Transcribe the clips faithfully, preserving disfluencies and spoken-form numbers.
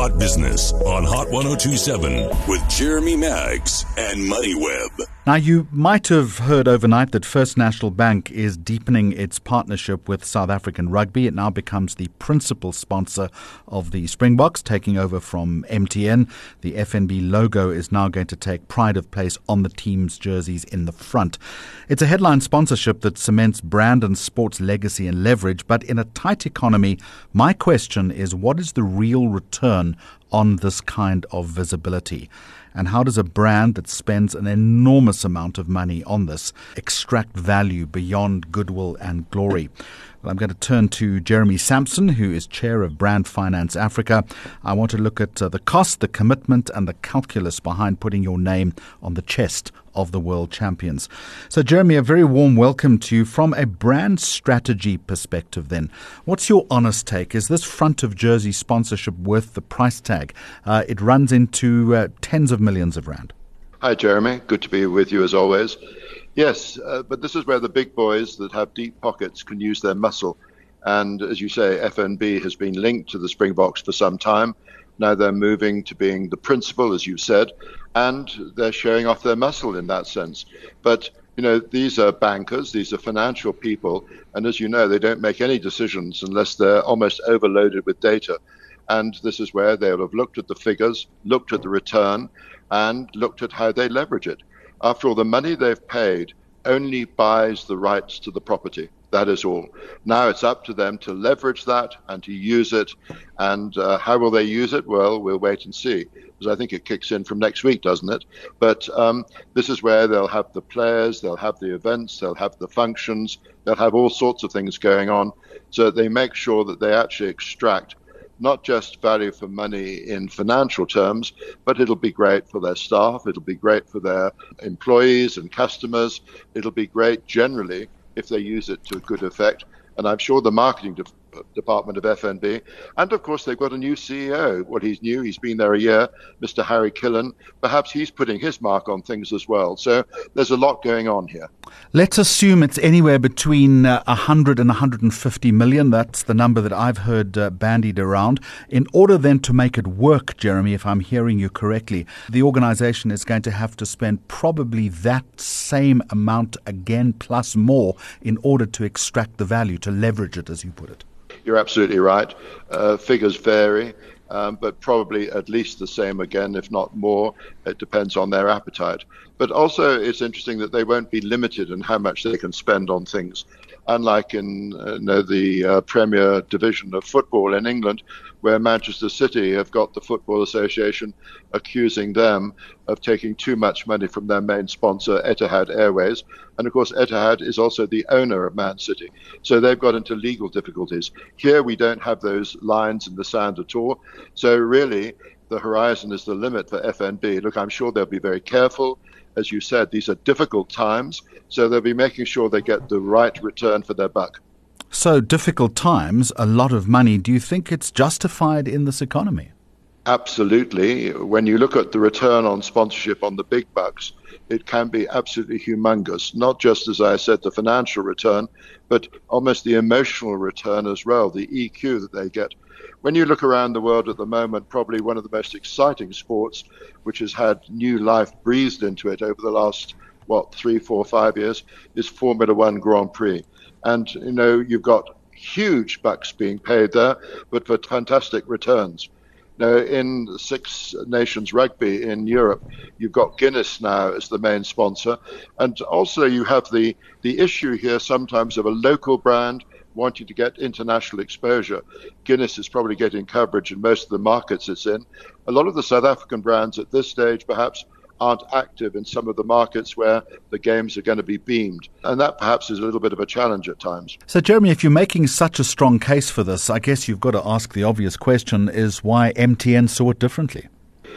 Hot Business on Hot ten twenty-seven with Jeremy Maggs and MoneyWeb. Now, you might have heard overnight that First National Bank is deepening its partnership with South African Rugby. It now becomes the principal sponsor of the Springboks, taking over from M T N. The F N B logo is now going to take pride of place on the team's jerseys in the front. It's a headline sponsorship that cements brand and sports legacy and leverage, but in a tight economy, my question is, what is the real return on this kind of visibility? And how does a brand that spends an enormous amount of money on this extract value beyond goodwill and glory? Well, I'm going to turn to Jeremy Sampson, who is chair of Brand Finance Africa. I want to look at uh, the cost, the commitment, and the calculus behind putting your name on the chest of the world champions. So, Jeremy, a very warm welcome to you. From a brand strategy perspective then, what's your honest take? Is this front of jersey sponsorship worth the price tag? Uh, it runs into uh, tens of millions of rand. Hi, Jeremy. Good to be with you as always. Yes, uh, but this is where the big boys that have deep pockets can use their muscle. And as you say, F N B has been linked to the Springboks for some time. Now they're moving to being the principal, as you said, and they're showing off their muscle in that sense. But, you know, these are bankers, these are financial people, and as you know, they don't make any decisions unless they're almost overloaded with data. And this is where they'll have looked at the figures, looked at the return, and looked at how they leverage it. After all, the money they've paid only buys the rights to the property. That is all. Now it's up to them to leverage that and to use it. And uh, how will they use it? Well, we'll wait and see, because I think it kicks in from next week, doesn't it? But um, this is where they'll have the players, they'll have the events, they'll have the functions, they'll have all sorts of things going on, so that they make sure that they actually extract not just value for money in financial terms, but it'll be great for their staff, it'll be great for their employees and customers, it'll be great generally if they use it to good effect. And I'm sure the marketing de- department of F N B, and of course they've got a new C E O. Well, he's new, he's been there a year, Mister Harry Killen. Perhaps he's putting his mark on things as well. So there's a lot going on here. Let's assume it's anywhere between uh, one hundred and one hundred fifty million. That's the number that I've heard uh, bandied around. In order then to make it work, Jeremy, if I'm hearing you correctly, the organization is going to have to spend probably that same amount again plus more in order to extract the value, to leverage it, as you put it. You're absolutely right. Uh, figures vary, um, but probably at least the same again, if not more. It depends on their appetite. But also it's interesting that they won't be limited in how much they can spend on things. Unlike in uh, you know, the uh, Premier Division of football in England, where Manchester City have got the Football Association accusing them of taking too much money from their main sponsor, Etihad Airways. And of course, Etihad is also the owner of Man City. So they've got into legal difficulties. Here we don't have those lines in the sand at all. So really, the horizon is the limit for F N B. Look, I'm sure they'll be very careful. As you said, these are difficult times, so they'll be making sure they get the right return for their buck. So difficult times, a lot of money. Do you think it's justified in this economy? Absolutely. When you look at the return on sponsorship on the big bucks, it can be absolutely humongous. Not just, as I said, the financial return, but almost the emotional return as well, the E Q that they get. When you look around the world at the moment, probably one of the most exciting sports, which has had new life breathed into it over the last, what, three, four, five years, is Formula One Grand Prix. And, you know, you've got huge bucks being paid there, but for fantastic returns. Now, in Six Nations Rugby in Europe, you've got Guinness now as the main sponsor. And also you have the, the issue here sometimes of a local brand wanting to get international exposure. Guinness is probably getting coverage in most of the markets it's in. A lot of the South African brands at this stage perhaps aren't active in some of the markets where the games are going to be beamed. And that perhaps is a little bit of a challenge at times. So, Jeremy, if you're making such a strong case for this, I guess you've got to ask the obvious question, is why M T N saw it differently?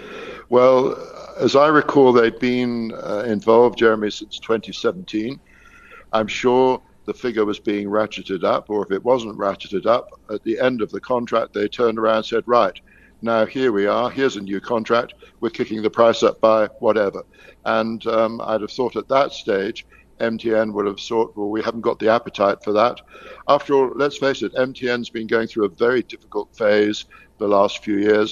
Well, as I recall, they'd been uh, involved, Jeremy, since twenty seventeen. I'm sure the figure was being ratcheted up, or if it wasn't ratcheted up, at the end of the contract, they turned around and said, right, now here we are, here's a new contract, we're kicking the price up by whatever. And um, I'd have thought at that stage, M T N would have thought, well, we haven't got the appetite for that. After all, let's face it, M T N's been going through a very difficult phase the last few years.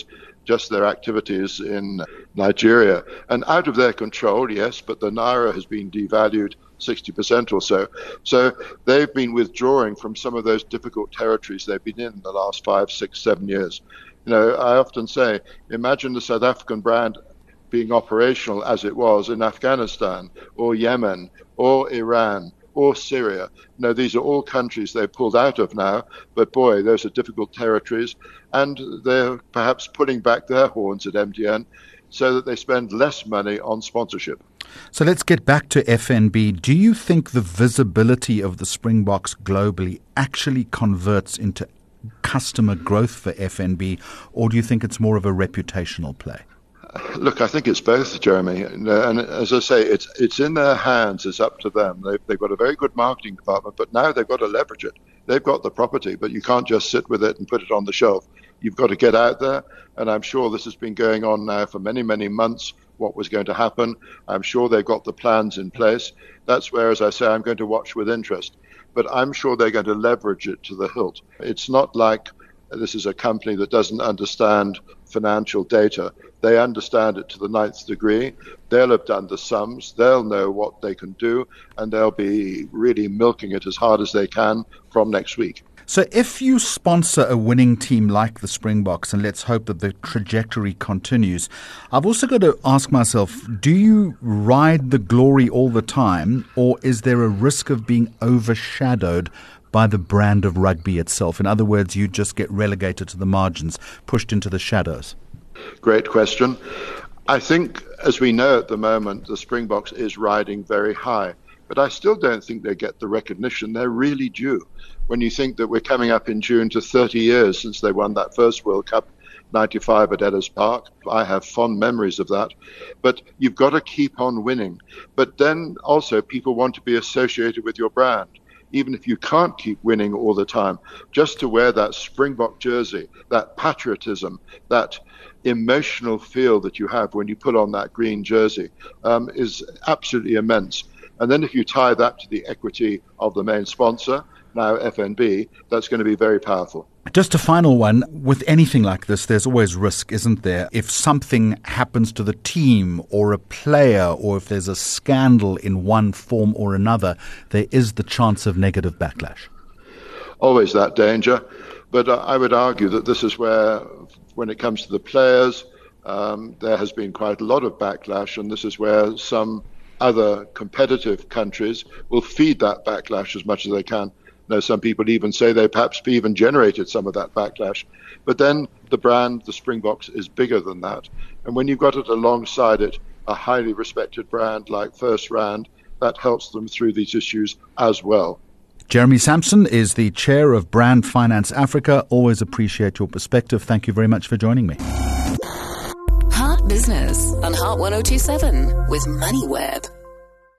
just their activities in Nigeria. And out of their control, yes, but the Naira has been devalued sixty percent or so. So they've been withdrawing from some of those difficult territories they've been in the last five, six, seven years. You know, I often say, imagine the South African brand being operational as it was in Afghanistan or Yemen or Iran or Syria. No, these are all countries they've pulled out of now, but boy, those are difficult territories, and they're perhaps putting back their horns at M T N so that they spend less money on sponsorship. So let's get back to F N B. Do you think the visibility of the Springboks globally actually converts into customer growth for F N B, or do you think it's more of a reputational play? Look, I think it's both, Jeremy. And as I say, it's it's in their hands. It's up to them. They've, they've got a very good marketing department, but now they've got to leverage it. They've got the property, but you can't just sit with it and put it on the shelf. You've got to get out there, and I'm sure this has been going on now for many, many months, what was going to happen. I'm sure they've got the plans in place. That's where, as I say, I'm going to watch with interest. But I'm sure they're going to leverage it to the hilt. It's not like this is a company that doesn't understand financial data. They understand it to the ninth degree. They'll have done the sums. They'll know what they can do, and they'll be really milking it as hard as they can from next week. So if you sponsor a winning team like the Springboks, and let's hope that the trajectory continues, I've also got to ask myself, do you ride the glory all the time, or is there a risk of being overshadowed by the brand of rugby itself? In other words, you just get relegated to the margins, pushed into the shadows. Great question. I think, as we know at the moment, the Springboks is riding very high, but I still don't think they get the recognition they're really due. When you think that we're coming up in June to thirty years since they won that first World Cup, ninety-five at Ellis Park. I have fond memories of that. But you've got to keep on winning. But then also people want to be associated with your brand. Even if you can't keep winning all the time, just to wear that Springbok jersey, that patriotism, that emotional feel that you have when you put on that green jersey um, is absolutely immense. And then if you tie that to the equity of the main sponsor, now F N B, that's going to be very powerful. Just a final one. With anything like this, there's always risk, isn't there? If something happens to the team or a player, or if there's a scandal in one form or another, there is the chance of negative backlash. Always that danger. But uh, I would argue that this is where, when it comes to the players, um, there has been quite a lot of backlash, and this is where some other competitive countries will feed that backlash as much as they can. Now, some people even say they perhaps even generated some of that backlash. But then the brand, the Springboks, is bigger than that. And when you've got it alongside it, a highly respected brand like FirstRand, that helps them through these issues as well. Jeremy Sampson is the chair of Brand Finance Africa. Always appreciate your perspective. Thank you very much for joining me. Heart Business on Heart one oh two seven with MoneyWeb.